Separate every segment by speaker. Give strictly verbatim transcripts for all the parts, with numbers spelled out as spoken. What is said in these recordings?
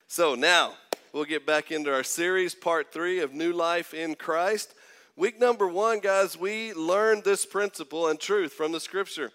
Speaker 1: So now we'll get back into our series, part three of New Life in Christ. Week number one, guys, we learned this principle and truth from the scripture.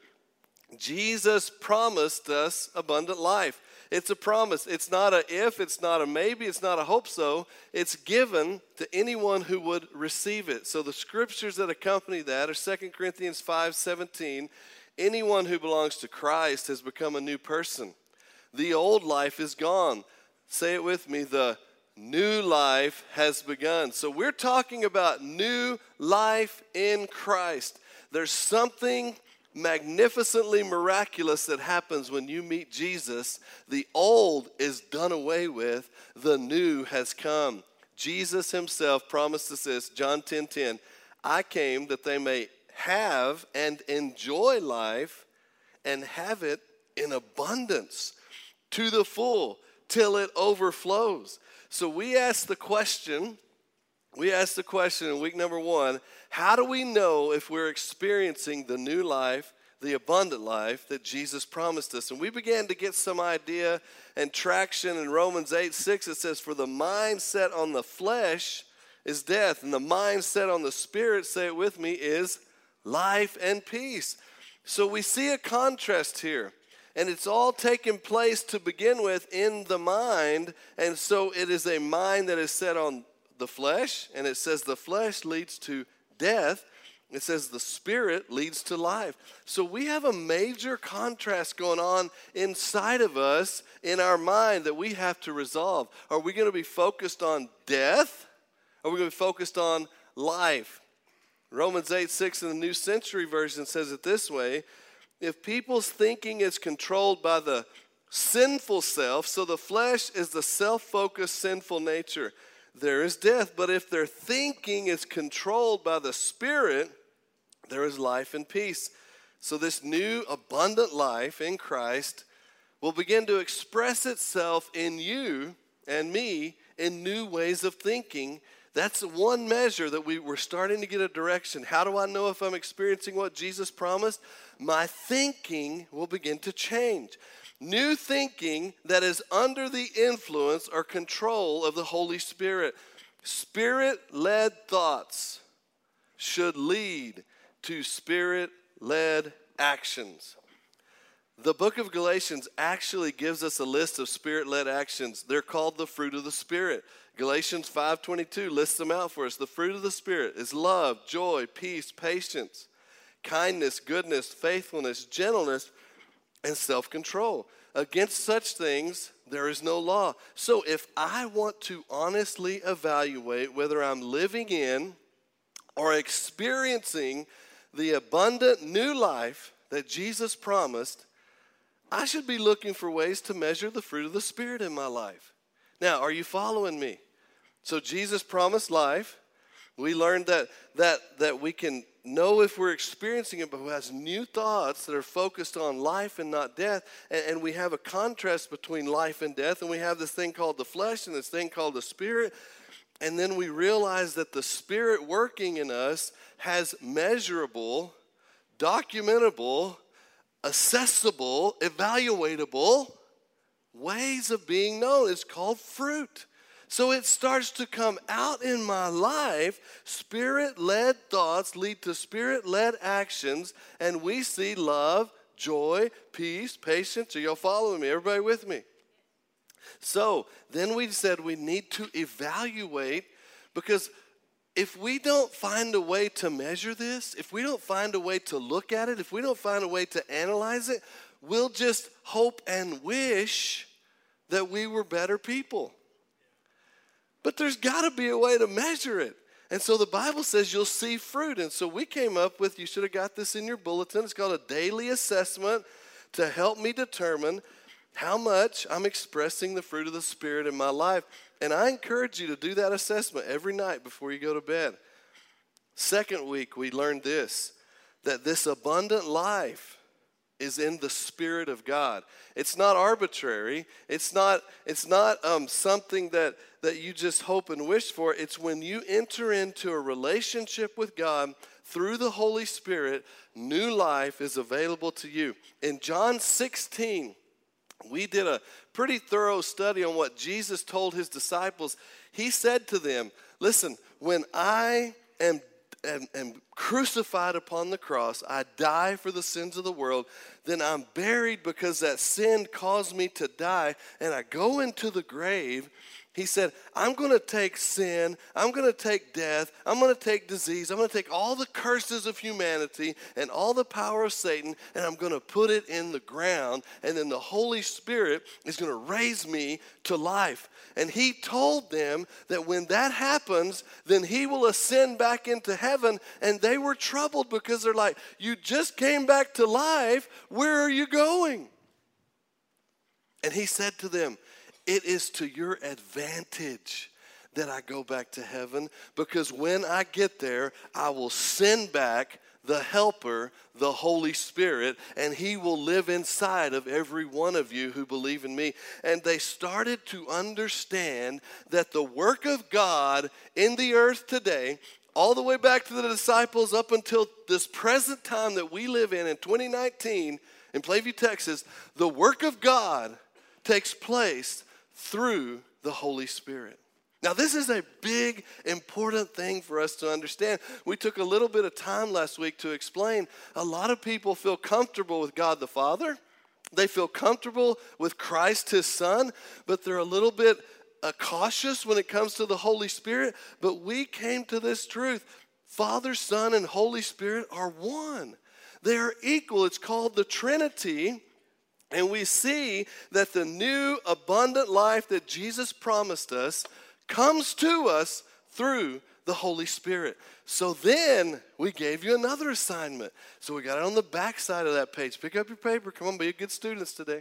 Speaker 1: Jesus promised us abundant life. It's a promise. It's not a if, it's not a maybe, it's not a hope so. It's given to anyone who would receive it. So the scriptures that accompany that are Second Corinthians five seventeen. Anyone who belongs to Christ has become a new person. The old life is gone. Say it with me, the new life has begun. So we're talking about new life in Christ. There's something magnificently miraculous that happens when you meet Jesus. The old is done away with. The new has come. Jesus himself promised us this, John ten ten. I came that they may have and enjoy life and have it in abundance to the full till it overflows. So we ask the question, we asked the question in week number one, how do we know if we're experiencing the new life, the abundant life that Jesus promised us? And we began to get some idea and traction in Romans eight six. It says, for the mind set on the flesh is death, and the mind set on the spirit, say it with me, is life and peace. So we see a contrast here. And it's all taking place to begin with in the mind. And so it is a mind that is set on the flesh. And it says the flesh leads to death. It says the spirit leads to life. So we have a major contrast going on inside of us in our mind that we have to resolve. Are we going to be focused on death? Or are we going to be focused on life? Romans eight six in the New Century Version says it this way. If people's thinking is controlled by the sinful self, so the flesh is the self-focused sinful nature, there is death. But if their thinking is controlled by the Spirit, there is life and peace. So this new abundant life in Christ will begin to express itself in you and me in new ways of thinking. That's one measure that we were starting to get a direction. How do I know if I'm experiencing what Jesus promised? My thinking will begin to change. New thinking that is under the influence or control of the Holy Spirit. Spirit-led thoughts should lead to Spirit-led actions. The book of Galatians actually gives us a list of Spirit-led actions. They're called the fruit of the Spirit. Galatians five twenty-two lists them out for us. The fruit of the Spirit is love, joy, peace, patience, kindness, goodness, faithfulness, gentleness, and self-control. Against such things, there is no law. So if I want to honestly evaluate whether I'm living in or experiencing the abundant new life that Jesus promised, I should be looking for ways to measure the fruit of the Spirit in my life. Now, are you following me? So Jesus promised life. We learned that that that we can know if we're experiencing it, but who has new thoughts that are focused on life and not death. And, and we have a contrast between life and death. And we have this thing called the flesh and this thing called the Spirit. And then we realize that the Spirit working in us has measurable, documentable, accessible, evaluatable ways of being known. It's called fruit. So it starts to come out in my life. Spirit-led thoughts lead to Spirit-led actions, and we see love, joy, peace, patience. Are y'all following me? Everybody with me? So then we said we need to evaluate, because if we don't find a way to measure this, if we don't find a way to look at it, if we don't find a way to analyze it, we'll just hope and wish that we were better people. But there's got to be a way to measure it. And so the Bible says you'll see fruit. And so we came up with, you should have got this in your bulletin, it's called a daily assessment to help me determine how much I'm expressing the fruit of the Spirit in my life. And I encourage you to do that assessment every night before you go to bed. Second week, we learned this, that this abundant life is in the Spirit of God. It's not arbitrary. It's not, it's not um, something that, that you just hope and wish for. It's when you enter into a relationship with God through the Holy Spirit, new life is available to you. In John sixteen, we did a pretty thorough study on what Jesus told his disciples. He said to them, listen, when I am, am, am crucified upon the cross, I die for the sins of the world, then I'm buried because that sin caused me to die, and I go into the grave. He said, I'm going to take sin, I'm going to take death, I'm going to take disease, I'm going to take all the curses of humanity and all the power of Satan, and I'm going to put it in the ground, and then the Holy Spirit is going to raise me to life. And he told them that when that happens, then he will ascend back into heaven, and they were troubled because they're like, you just came back to life, where are you going? And he said to them, it is to your advantage that I go back to heaven, because when I get there, I will send back the Helper, the Holy Spirit, and he will live inside of every one of you who believe in me. And they started to understand that the work of God in the earth today, all the way back to the disciples up until this present time that we live in in twenty nineteen in Plainview, Texas, the work of God takes place through the Holy Spirit. Now, this is a big, important thing for us to understand. We took a little bit of time last week to explain. A lot of people feel comfortable with God the Father. They feel comfortable with Christ, his Son, but they're a little bit uh, cautious when it comes to the Holy Spirit. But we came to this truth. Father, Son, and Holy Spirit are one. They are equal. It's called the Trinity. And we see that the new abundant life that Jesus promised us comes to us through the Holy Spirit. So then we gave you another assignment. So we got it on the back side of that page. Pick up your paper. Come on, be good students today.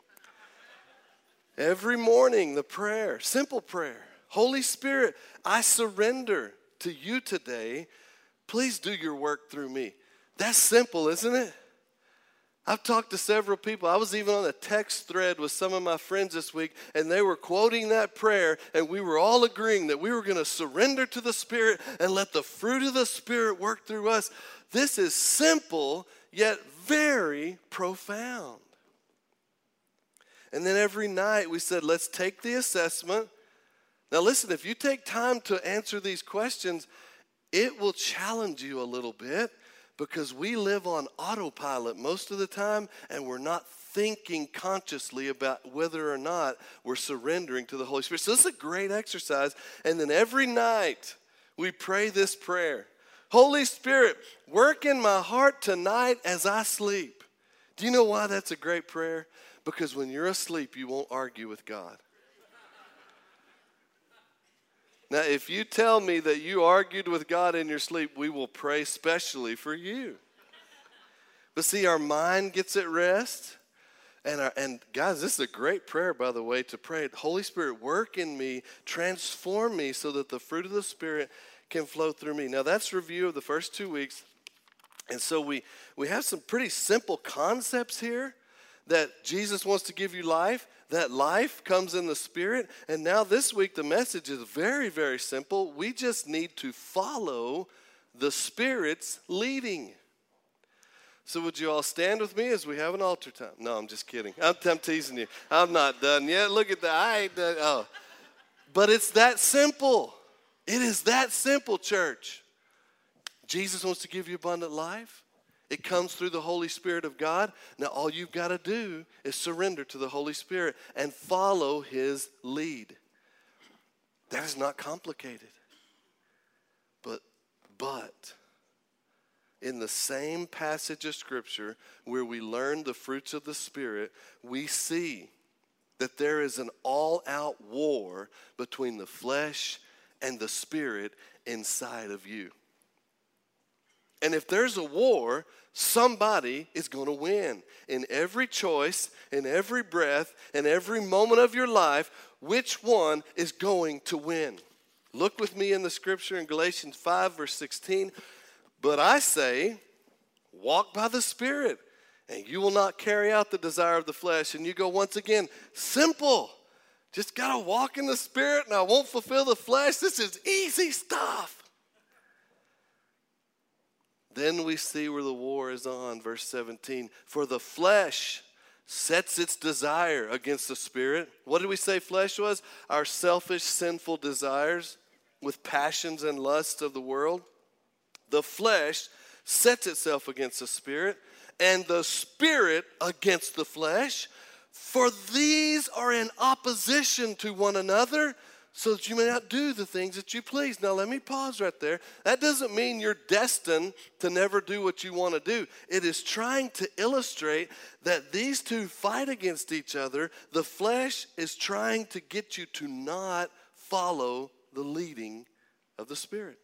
Speaker 1: Every morning, the prayer, simple prayer. Holy Spirit, I surrender to you today. Please do your work through me. That's simple, isn't it? I've talked to several people. I was even on a text thread with some of my friends this week, and they were quoting that prayer, and we were all agreeing that we were going to surrender to the Spirit and let the fruit of the Spirit work through us. This is simple, yet very profound. And then every night we said, let's take the assessment. Now listen, if you take time to answer these questions, it will challenge you a little bit, because we live on autopilot most of the time, and we're not thinking consciously about whether or not we're surrendering to the Holy Spirit. So this is a great exercise. And then every night we pray this prayer. Holy Spirit, work in my heart tonight as I sleep. Do you know why that's a great prayer? Because when you're asleep, you won't argue with God. Now, if you tell me that you argued with God in your sleep, we will pray specially for you. But see, our mind gets at rest. And, our, and guys, this is a great prayer, by the way, to pray. Holy Spirit, work in me, transform me so that the fruit of the Spirit can flow through me. Now, that's review of the first two weeks. And so we, we have some pretty simple concepts here that Jesus wants to give you life. That life comes in the Spirit. And now this week the message is very, very simple. We just need to follow the Spirit's leading. So would you all stand with me as we have an altar time? No, I'm just kidding. I'm, I'm teasing you. I'm not done yet. Look at that. I ain't done. Oh. But it's that simple. It is that simple, church. Jesus wants to give you abundant life. It comes through the Holy Spirit of God. Now, all you've got to do is surrender to the Holy Spirit and follow his lead. That is not complicated. But, but, in the same passage of Scripture where we learn the fruits of the Spirit, we see that there is an all-out war between the flesh and the Spirit inside of you. And if there's a war, somebody is going to win. In every choice, in every breath, in every moment of your life, which one is going to win? Look with me in the scripture in Galatians five, verse sixteen. But I say, walk by the Spirit, and you will not carry out the desire of the flesh. And you go once again, simple. Just got to walk in the Spirit, and I won't fulfill the flesh. This is easy stuff. Then we see where the war is on, verse seventeen. For the flesh sets its desire against the Spirit. What did we say flesh was? Our selfish, sinful desires with passions and lusts of the world. The flesh sets itself against the Spirit, and the Spirit against the flesh. For these are in opposition to one another, so that you may not do the things that you please. Now let me pause right there. That doesn't mean you're destined to never do what you want to do. It is trying to illustrate that these two fight against each other. The flesh is trying to get you to not follow the leading of the Spirit.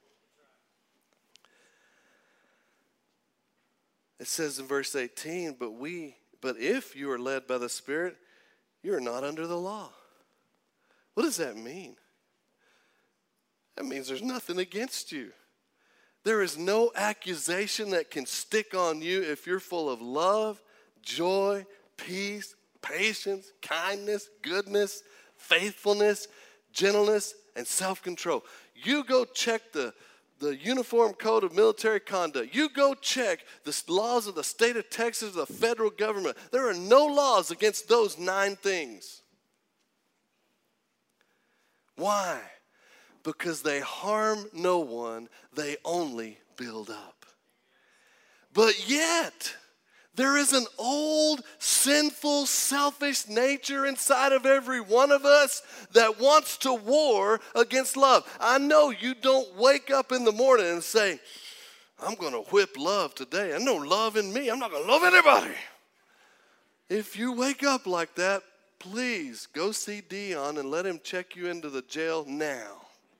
Speaker 1: It says in verse eighteen, but we, but if you are led by the Spirit, you are not under the law. What does that mean? That means there's nothing against you. There is no accusation that can stick on you if you're full of love, joy, peace, patience, kindness, goodness, faithfulness, gentleness, and self-control. You go check the, the Uniform Code of Military Conduct. You go check the laws of the state of Texas, the federal government. There are no laws against those nine things. Why? Because they harm no one, they only build up. But yet, there is an old, sinful, selfish nature inside of every one of us that wants to war against love. I know you don't wake up in the morning and say, I'm going to whip love today. I know love in me. I'm not going to love anybody. If you wake up like that, please go see Dion and let him check you into the jail now.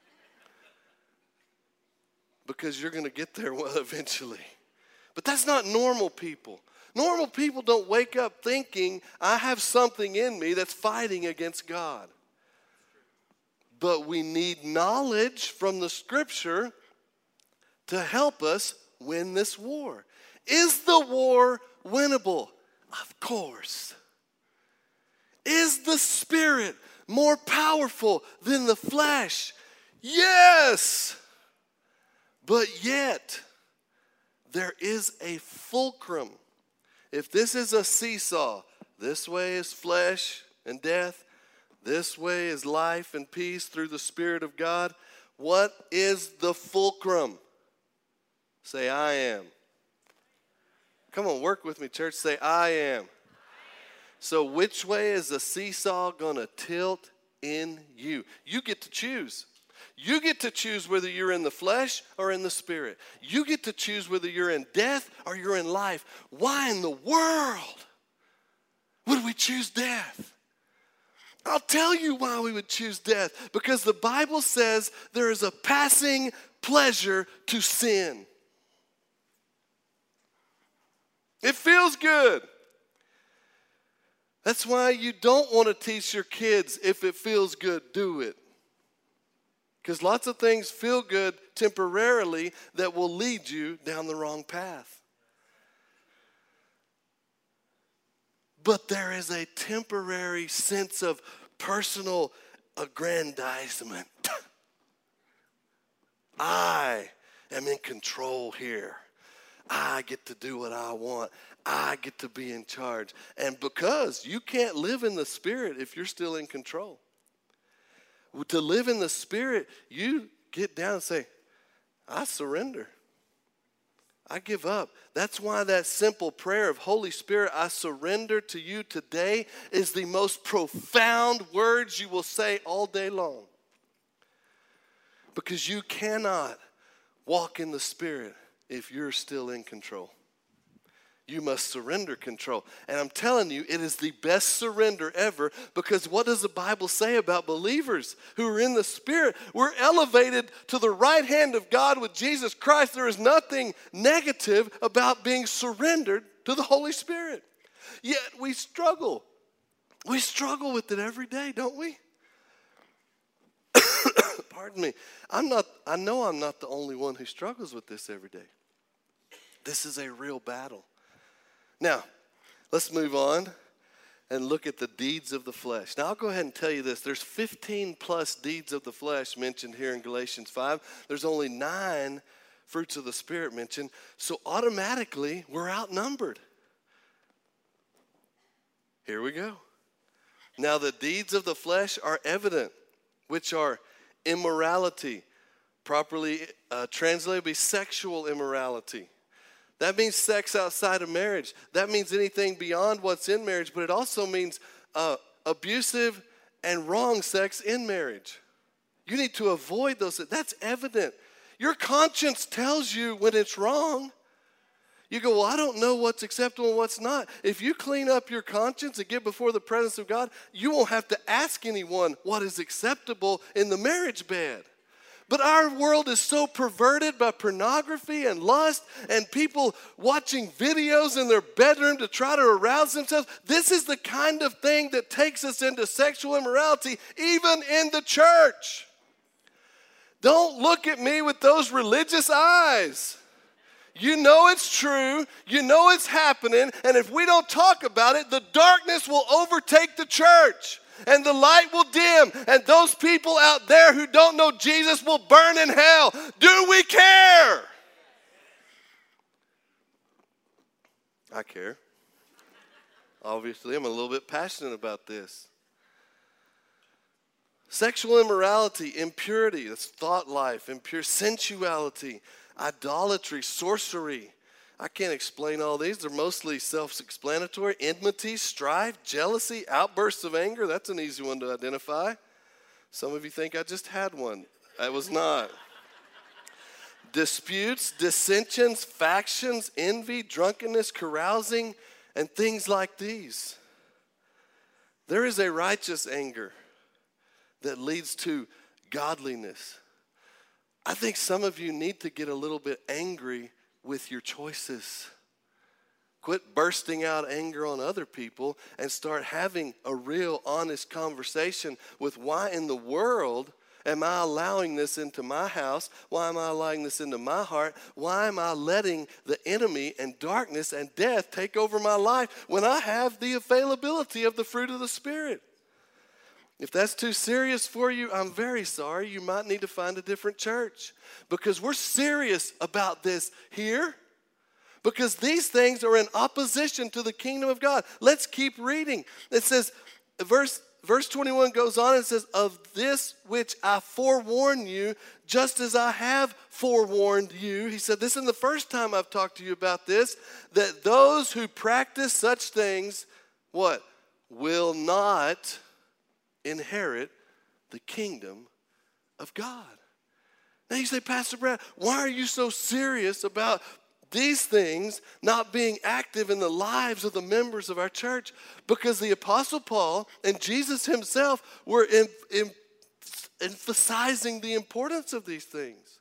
Speaker 1: Because you're going to get there well eventually. But that's not normal people. Normal people don't wake up thinking, I have something in me that's fighting against God. But we need knowledge from the Scripture to help us win this war. Is the war winnable? Of course. Is the Spirit more powerful than the flesh? Yes. But yet, there is a fulcrum. If this is a seesaw, this way is flesh and death, this way is life and peace through the Spirit of God. What is the fulcrum? Say, I am. Come on, work with me, church. Say, I am. So which way is the seesaw going to tilt in you? You get to choose. You get to choose whether you're in the flesh or in the Spirit. You get to choose whether you're in death or you're in life. Why in the world would we choose death? I'll tell you why we would choose death. Because the Bible says there is a passing pleasure to sin. It feels good. That's why you don't want to teach your kids, if it feels good, do it. Because lots of things feel good temporarily that will lead you down the wrong path. But there is a temporary sense of personal aggrandizement. I am in control here. I get to do what I want. I get to be in charge. And because you can't live in the Spirit if you're still in control. To live in the Spirit, you get down and say, I surrender. I give up. That's why that simple prayer of Holy Spirit, I surrender to you today, is the most profound words you will say all day long. Because you cannot walk in the Spirit if you're still in control. You must surrender control. And I'm telling you, it is the best surrender ever, because what does the Bible say about believers who are in the Spirit? We're elevated to the right hand of God with Jesus Christ. There is nothing negative about being surrendered to the Holy Spirit. Yet we struggle. We struggle with it every day, don't we? Pardon me. I'm not, I know I'm not the only one who struggles with this every day. This is a real battle. Now, let's move on and look at the deeds of the flesh. Now, I'll go ahead and tell you this. There's fifteen plus deeds of the flesh mentioned here in Galatians five. There's only nine fruits of the Spirit mentioned. So automatically, we're outnumbered. Here we go. Now the deeds of the flesh are evident, which are immorality. Properly uh, translated, be sexual immorality. That means sex outside of marriage. That means anything beyond what's in marriage, but it also means uh, abusive and wrong sex in marriage. You need to avoid those. That's evident. Your conscience tells you when it's wrong. You go, well, I don't know what's acceptable and what's not. If you clean up your conscience and get before the presence of God, you won't have to ask anyone what is acceptable in the marriage bed. But our world is so perverted by pornography and lust and people watching videos in their bedroom to try to arouse themselves. This is the kind of thing that takes us into sexual immorality, even in the church. Don't look at me with those religious eyes. You know it's true. You know it's happening. And if we don't talk about it, the darkness will overtake the church. And the light will dim. And those people out there who don't know Jesus will burn in hell. Do we care? I care. Obviously, I'm a little bit passionate about this. Sexual immorality, impurity, that's thought life, impure sensuality, idolatry, sorcery. I can't explain all these. They're mostly self-explanatory. Enmity, strife, jealousy, outbursts of anger. That's an easy one to identify. Some of you think I just had one. I was not. Disputes, dissensions, factions, envy, drunkenness, carousing, and things like these. There is a righteous anger that leads to godliness. I think some of you need to get a little bit angry with your choices. Quit bursting out anger on other people and start having a real honest conversation with why in the world am I allowing this into my house? Why am I allowing this into my heart? Why am I letting the enemy and darkness and death take over my life when I have the availability of the fruit of the Spirit? If that's too serious for you, I'm very sorry. You might need to find a different church because we're serious about this here because these things are in opposition to the kingdom of God. Let's keep reading. It says, verse, verse twenty-one goes on and says, of this which I forewarn you, just as I have forewarned you. He said, this isn't the first time I've talked to you about this, that those who practice such things, what? Will not inherit the kingdom of God. Now you say, Pastor Brad, why are you so serious about these things not being active in the lives of the members of our church? Because the Apostle Paul and Jesus himself were in, in, emphasizing the importance of these things.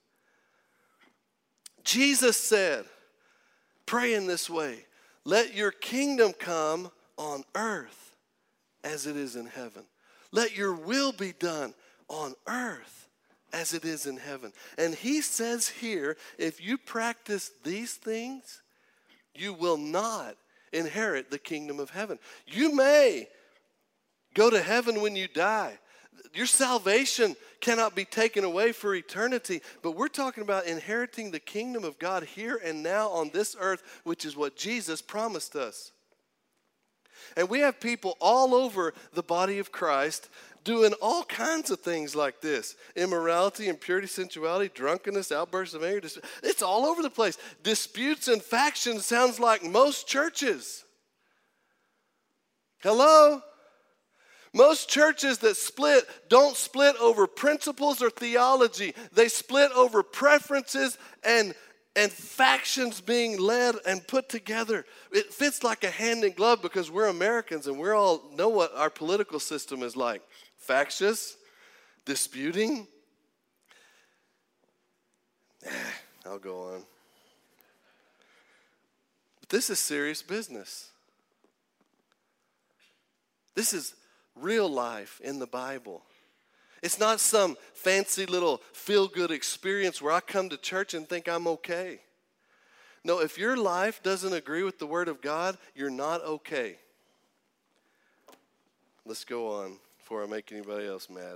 Speaker 1: Jesus said, pray in this way, let your kingdom come on earth as it is in heaven. Let your will be done on earth as it is in heaven. And he says here, if you practice these things, you will not inherit the kingdom of heaven. You may go to heaven when you die. Your salvation cannot be taken away for eternity, but we're talking about inheriting the kingdom of God here and now on this earth, which is what Jesus promised us. And we have people all over the body of Christ doing all kinds of things like this. Immorality, impurity, sensuality, drunkenness, outbursts of anger. It's all over the place. Disputes and factions sounds like most churches. Hello? Most churches that split don't split over principles or theology. They split over preferences and And factions being led and put together. It fits like a hand in glove because we're Americans and we all know what our political system is like. Factious, disputing. Eh, I'll go on. But this is serious business. This is real life in the Bible. It's not some fancy little feel-good experience where I come to church and think I'm okay. No, if your life doesn't agree with the Word of God, you're not okay. Let's go on before I make anybody else mad.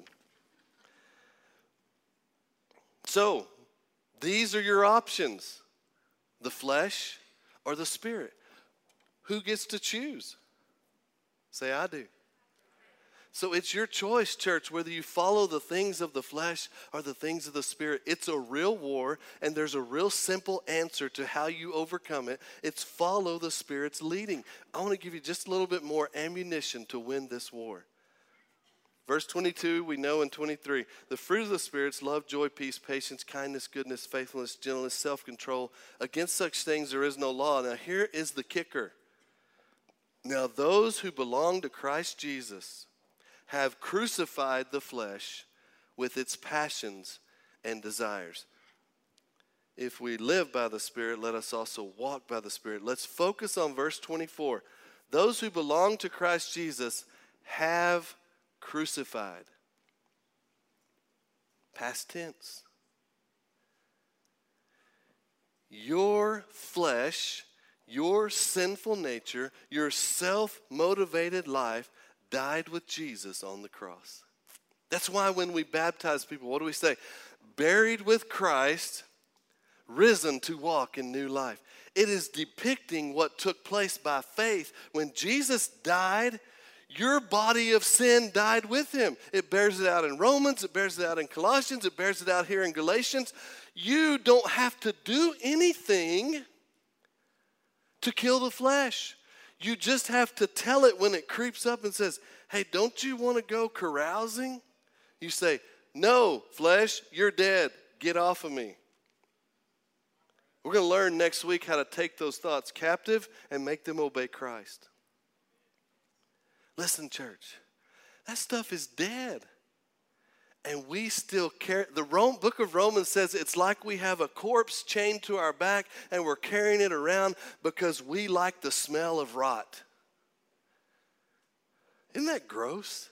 Speaker 1: So, these are your options. The flesh or the Spirit. Who gets to choose? Say, I do. So it's your choice, church, whether you follow the things of the flesh or the things of the Spirit. It's a real war, and there's a real simple answer to how you overcome it. It's follow the Spirit's leading. I want to give you just a little bit more ammunition to win this war. Verse twenty-two, we know in twenty-three, the fruit of the Spirit's love, joy, peace, patience, kindness, goodness, faithfulness, gentleness, self-control. Against such things there is no law. Now here is the kicker. Now those who belong to Christ Jesus have crucified the flesh with its passions and desires. If we live by the Spirit, let us also walk by the Spirit. Let's focus on verse twenty-four. Those who belong to Christ Jesus have crucified. Past tense. Your flesh, your sinful nature, your self-motivated life died with Jesus on the cross. That's why when we baptize people, what do we say? Buried with Christ, risen to walk in new life. It is depicting what took place by faith. When Jesus died, your body of sin died with him. It bears it out in Romans, it bears it out in Colossians, it bears it out here in Galatians. You don't have to do anything to kill the flesh. You just have to tell it when it creeps up and says, hey, don't you want to go carousing? You say, no, flesh, you're dead. Get off of me. We're going to learn next week how to take those thoughts captive and make them obey Christ. Listen, church, that stuff is dead. And we still carry, the Rome, book of Romans says it's like we have a corpse chained to our back and we're carrying it around because we like the smell of rot. Isn't that gross?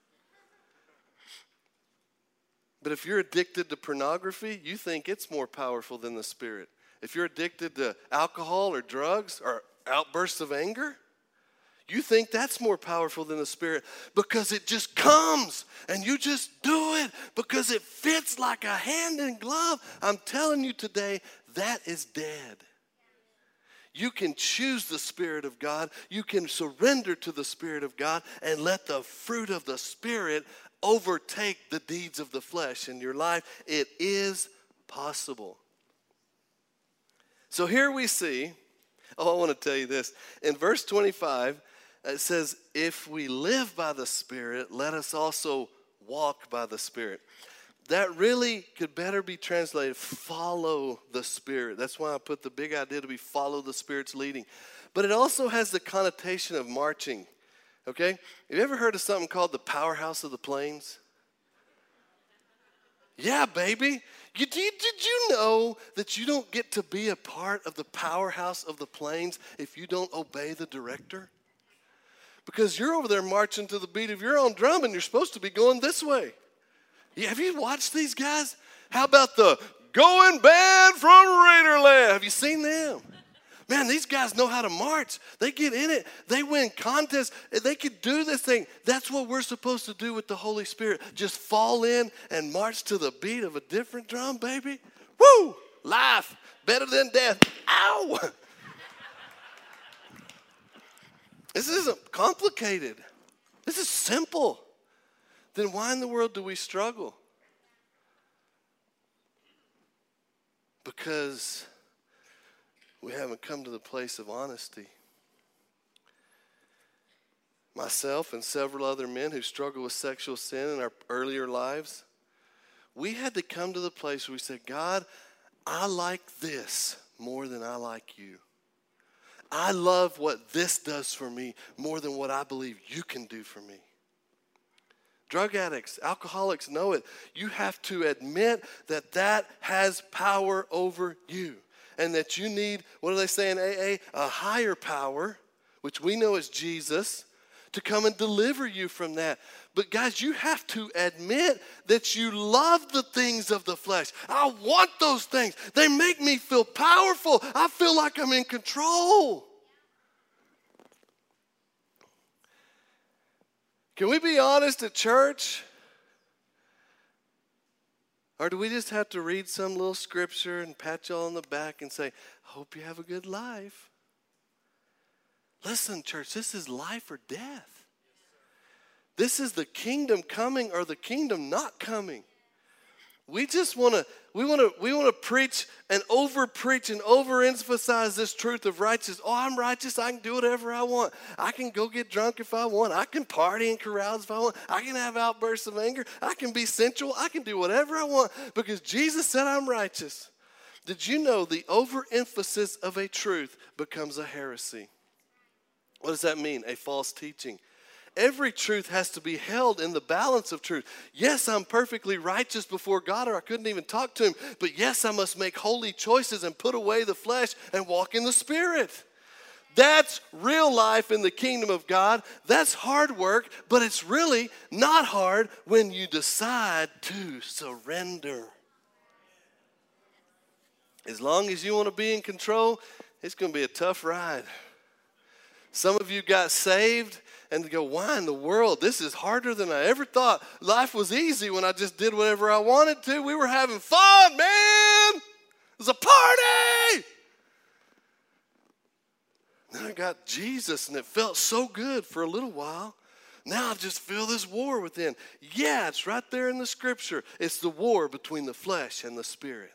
Speaker 1: But if you're addicted to pornography, you think it's more powerful than the Spirit. If you're addicted to alcohol or drugs or outbursts of anger, you think that's more powerful than the Spirit because it just comes and you just do it because it fits like a hand in glove. I'm telling you today, that is dead. You can choose the Spirit of God. You can surrender to the Spirit of God and let the fruit of the Spirit overtake the deeds of the flesh in your life. It is possible. So here we see, oh, I want to tell you this. In verse twenty-five, it says, if we live by the Spirit, let us also walk by the Spirit. That really could better be translated, follow the Spirit. That's why I put the big idea to be follow the Spirit's leading. But it also has the connotation of marching, okay? Have you ever heard of something called the powerhouse of the plains? Yeah, baby. You, did, did you know that you don't get to be a part of the powerhouse of the plains if you don't obey the director? Because you're over there marching to the beat of your own drum and you're supposed to be going this way. Yeah, have you watched these guys? How about the Going Band from Raiderland? Have you seen them? Man, these guys know how to march. They get in it. They win contests. They can do this thing. That's what we're supposed to do with the Holy Spirit. Just fall in and march to the beat of a different drum, baby. Woo! Life, better than death. Ow! This isn't complicated. This is simple. Then why in the world do we struggle? Because we haven't come to the place of honesty. Myself and several other men who struggle with sexual sin in our earlier lives, we had to come to the place where we said, God, I like this more than I like you. I love what this does for me more than what I believe you can do for me. Drug addicts, alcoholics know it. You have to admit that that has power over you and that you need, what do they say in A A? A higher power, which we know is Jesus, to come and deliver you from that. But guys, you have to admit that you love the things of the flesh. I want those things. They make me feel powerful. I feel like I'm in control. Can we be honest at church? Or do we just have to read some little scripture and pat y'all on the back and say, hope you have a good life? Listen, church, this is life or death. This is the kingdom coming or the kingdom not coming. We just want to we want to we want to preach and over preach and overemphasize this truth of righteousness. Oh, I'm righteous. I can do whatever I want. I can go get drunk if I want. I can party and carouse if I want. I can have outbursts of anger. I can be sensual. I can do whatever I want because Jesus said I'm righteous. Did you know the overemphasis of a truth becomes a heresy? What does that mean? A false teaching. Every truth has to be held in the balance of truth. Yes, I'm perfectly righteous before God or I couldn't even talk to him. But yes, I must make holy choices and put away the flesh and walk in the Spirit. That's real life in the kingdom of God. That's hard work, but it's really not hard when you decide to surrender. As long as you want to be in control, it's going to be a tough ride. Some of you got saved and go, why in the world? This is harder than I ever thought. Life was easy when I just did whatever I wanted to. We were having fun, man. It was a party. Then I got Jesus, and it felt so good for a little while. Now I just feel this war within. Yeah, it's right there in the scripture. It's the war between the flesh and the spirit.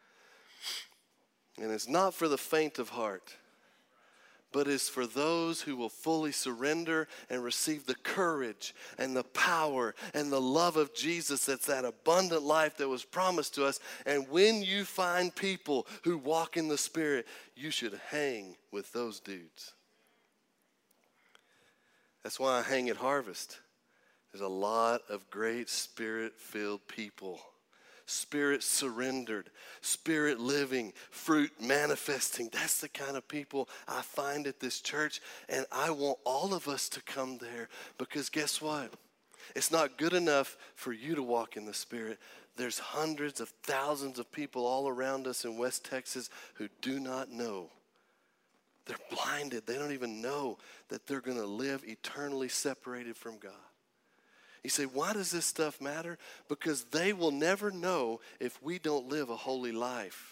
Speaker 1: And it's not for the faint of heart, but is for those who will fully surrender and receive the courage and the power and the love of Jesus. That's that abundant life that was promised to us. And when you find people who walk in the Spirit, you should hang with those dudes. That's why I hang at Harvest. There's a lot of great Spirit-filled people. Spirit surrendered, Spirit living, fruit manifesting. That's the kind of people I find at this church. And I want all of us to come there because guess what? It's not good enough for you to walk in the Spirit. There's hundreds of thousands of people all around us in West Texas who do not know. They're blinded. They don't even know that they're going to live eternally separated from God. You say, why does this stuff matter? Because they will never know if we don't live a holy life.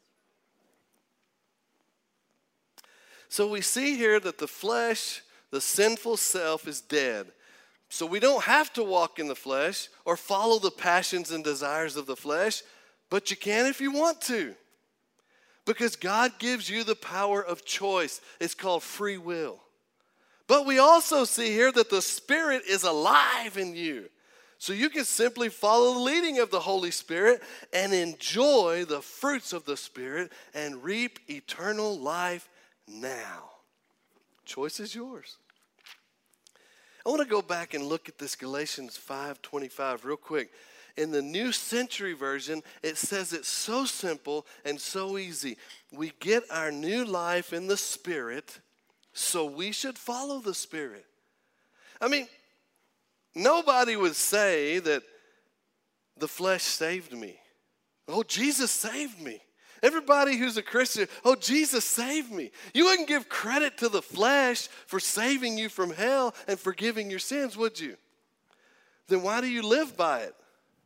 Speaker 1: So we see here that the flesh, the sinful self, is dead. So we don't have to walk in the flesh or follow the passions and desires of the flesh, but you can if you want to. Because God gives you the power of choice. It's called free will. But we also see here that the Spirit is alive in you. So you can simply follow the leading of the Holy Spirit and enjoy the fruits of the Spirit and reap eternal life now. Choice is yours. I want to go back and look at this Galatians five twenty-five real quick. In the New Century Version, it says it's so simple and so easy. We get our new life in the Spirit, so we should follow the Spirit. I mean, nobody would say that the flesh saved me. Oh, Jesus saved me. Everybody who's a Christian, oh, Jesus saved me. You wouldn't give credit to the flesh for saving you from hell and forgiving your sins, would you? Then why do you live by it?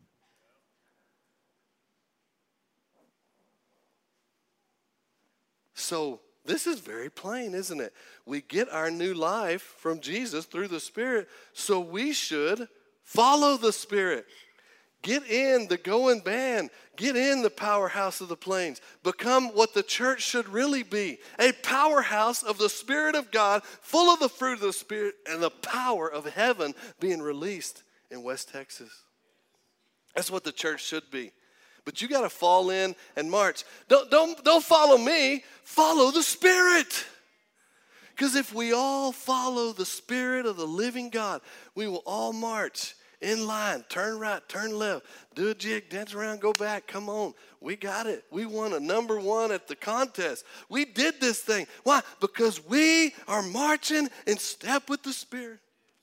Speaker 1: So, this is very plain, isn't it? We get our new life from Jesus through the Spirit, so we should follow the Spirit. Get in the going band. Get in the powerhouse of the plains. Become what the church should really be, a powerhouse of the Spirit of God, full of the fruit of the Spirit and the power of heaven being released in West Texas. That's what the church should be. But you got to fall in and march. Don't, don't, don't follow me. Follow the Spirit. Because if we all follow the Spirit of the living God, we will all march in line. Turn right, turn left. Do a jig, dance around, go back. Come on. We got it. We won a number one at the contest. We did this thing. Why? Because we are marching in step with the Spirit.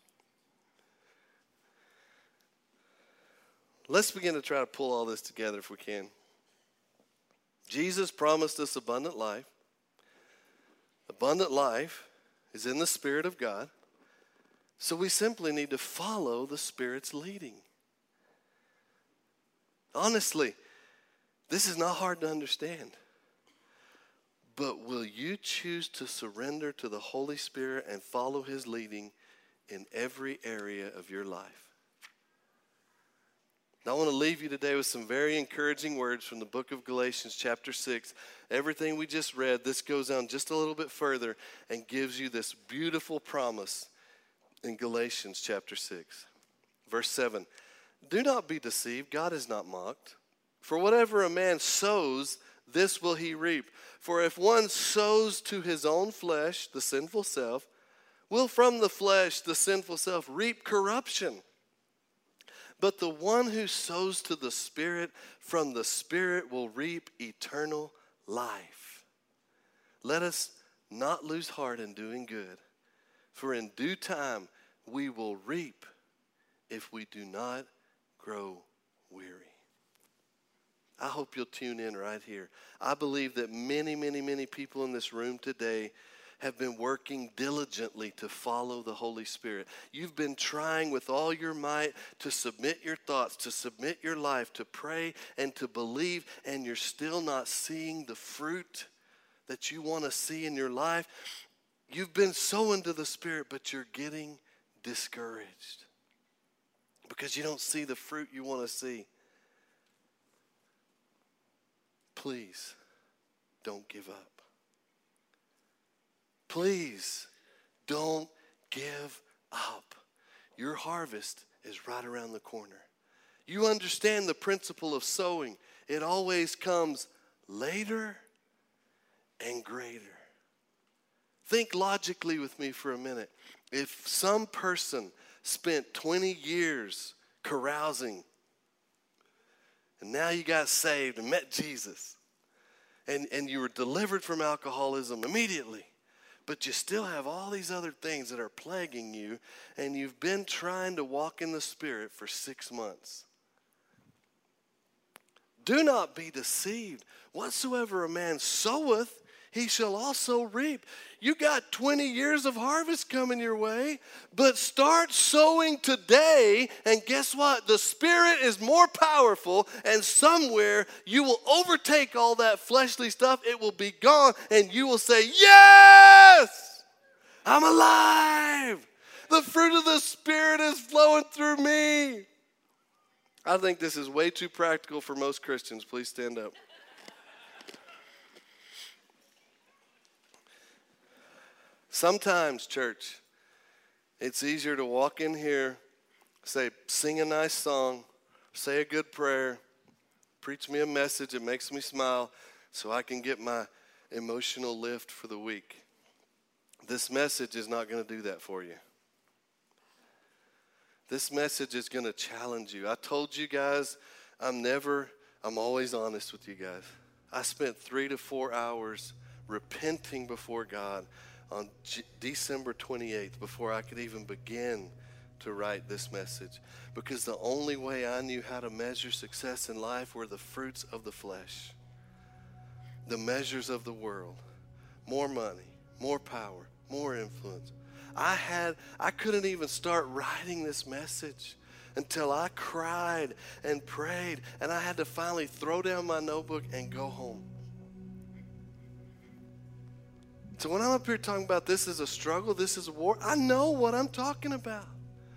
Speaker 1: Let's begin to try to pull all this together if we can. Jesus promised us abundant life. Abundant life is in the Spirit of God. So we simply need to follow the Spirit's leading. Honestly, this is not hard to understand. But will you choose to surrender to the Holy Spirit and follow His leading? in every area of your life. Now, I want to leave you today with some very encouraging words from the book of Galatians chapter six. Everything we just read, this goes on just a little bit further and gives you this beautiful promise in Galatians chapter six. Verse seven, do not be deceived, God is not mocked. For whatever a man sows, this will he reap. For if one sows to his own flesh, the sinful self, will from the flesh, the sinful self, reap corruption. But the one who sows to the Spirit, from the Spirit will reap eternal life. Let us not lose heart in doing good, for in due time we will reap if we do not grow weary. I hope you'll tune in right here. I believe that many, many, many people in this room today have been working diligently to follow the Holy Spirit. You've been trying with all your might to submit your thoughts, to submit your life, to pray and to believe, and you're still not seeing the fruit that you want to see in your life. You've been sowing to the Spirit, but you're getting discouraged because you don't see the fruit you want to see. Please don't give up. Please don't give up. Your harvest is right around the corner. You understand the principle of sowing. It always comes later and greater. Think logically with me for a minute. If some person spent twenty years carousing, and now you got saved and met Jesus, and, and you were delivered from alcoholism immediately, but you still have all these other things that are plaguing you, and you've been trying to walk in the Spirit for six months. Do not be deceived. Whatsoever a man soweth, he shall also reap. You got twenty years of harvest coming your way, but start sowing today, and guess what? The Spirit is more powerful, and somewhere you will overtake all that fleshly stuff. It will be gone, and you will say, yes, I'm alive. The fruit of the Spirit is flowing through me. I think this is way too practical for most Christians. Please stand up. Sometimes, church, it's easier to walk in here, say, sing a nice song, say a good prayer, preach me a message that makes me smile so I can get my emotional lift for the week. This message is not going to do that for you. This message is going to challenge you. I told you guys, I'm never, I'm always honest with you guys. I spent three to four hours repenting before God on G- December twenty-eighth before I could even begin to write this message. Because the only way I knew how to measure success in life were the fruits of the flesh. The measures of the world. More money, more power, more influence. I had, I couldn't even start writing this message until I cried and prayed, and I had to finally throw down my notebook and go home. So when I'm up here talking about this is a struggle, this is a war, I know what I'm talking about.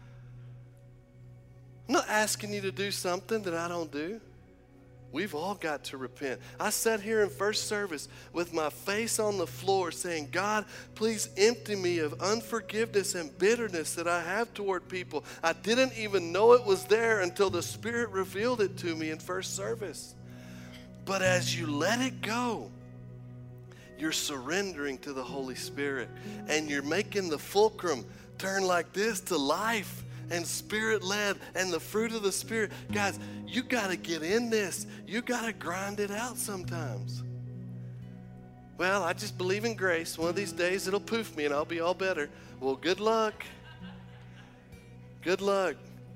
Speaker 1: I'm not asking you to do something that I don't do. We've all got to repent. I sat here in first service with my face on the floor saying, God, please empty me of unforgiveness and bitterness that I have toward people. I didn't even know it was there until the Spirit revealed it to me in first service. But as you let it go, you're surrendering to the Holy Spirit, and you're making the fulcrum turn like this to life and Spirit-led and the fruit of the Spirit. Guys, you got to get in this. You got to grind it out sometimes. Well, I just believe in grace. One of these days it'll poof me and I'll be all better. Well, good luck. Good luck.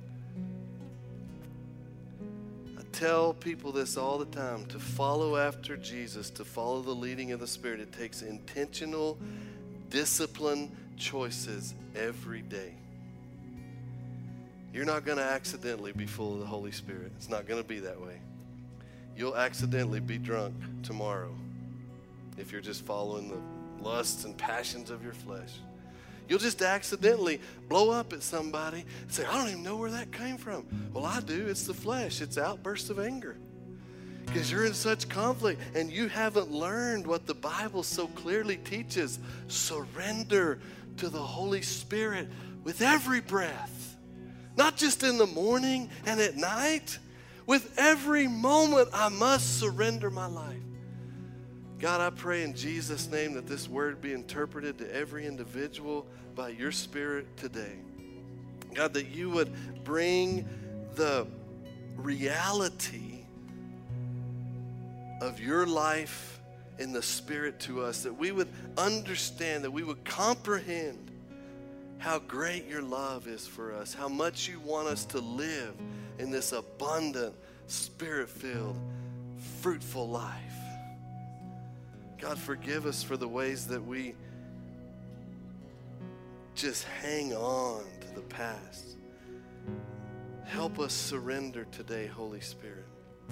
Speaker 1: I tell people this all the time. To follow after Jesus, to follow the leading of the Spirit, it takes intentional, disciplined choices every day. You're not going to accidentally be full of the Holy Spirit. It's not going to be that way. You'll accidentally be drunk tomorrow if you're just following the lusts and passions of your flesh. You'll just accidentally blow up at somebody and say, I don't even know where that came from. Well, I do. It's the flesh. It's outbursts of anger. Because you're in such conflict and you haven't learned what the Bible so clearly teaches. Surrender to the Holy Spirit with every breath. Not just in the morning and at night. With every moment, I must surrender my life. God, I pray in Jesus' name that this word be interpreted to every individual by your Spirit today. God, that you would bring the reality of your life in the Spirit to us, that we would understand, that we would comprehend how great your love is for us, how much you want us to live in this abundant, Spirit-filled, fruitful life. God, forgive us for the ways that we just hang on to the past. Help us surrender today, Holy Spirit.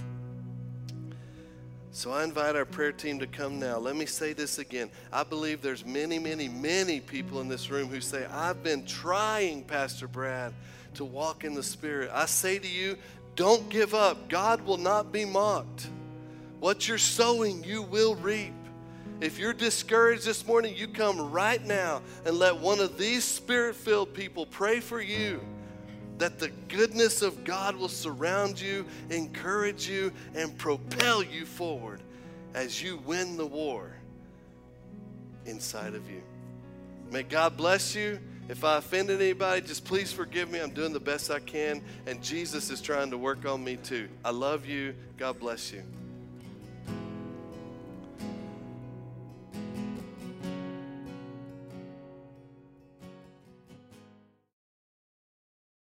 Speaker 1: So I invite our prayer team to come now. Let me say this again. I believe there's many, many, many people in this room who say, I've been trying, Pastor Brad, to walk in the Spirit. I say to you, don't give up. God will not be mocked. What you're sowing, you will reap. If you're discouraged this morning, you come right now and let one of these Spirit-filled people pray for you, that the goodness of God will surround you, encourage you, and propel you forward as you win the war inside of you. May God bless you. If I offended anybody, just please forgive me. I'm doing the best I can, and Jesus is trying to work on me too. I love you. God bless you.